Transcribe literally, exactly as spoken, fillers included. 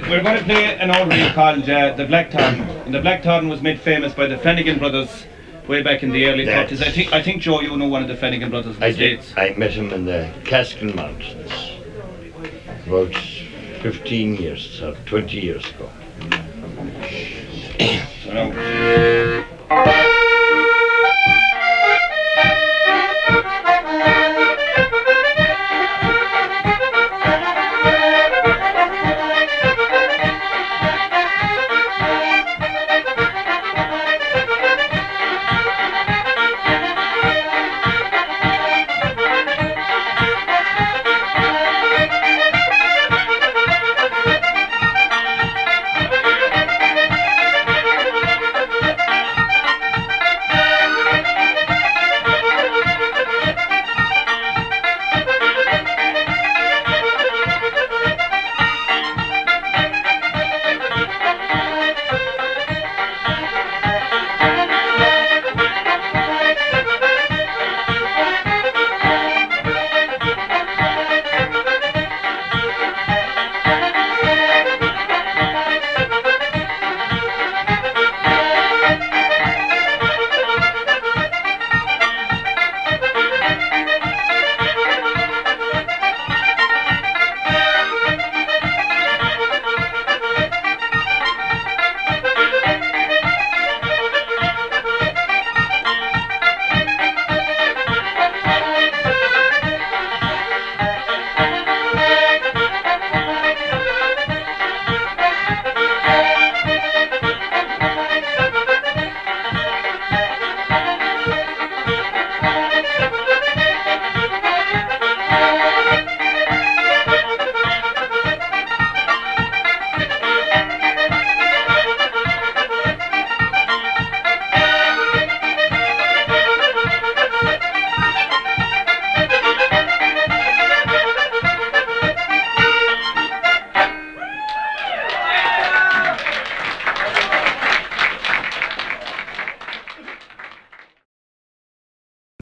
we're going to play an old reel called uh, The Blackthorn. And the Blackthorn was made famous by the Flanagan brothers way back in the early That's thirties. I think, I think, Joe, you know one of the Flanagan brothers in the I did. States. I met him in the Caskin Mountains about fifteen years or twenty years ago. So now,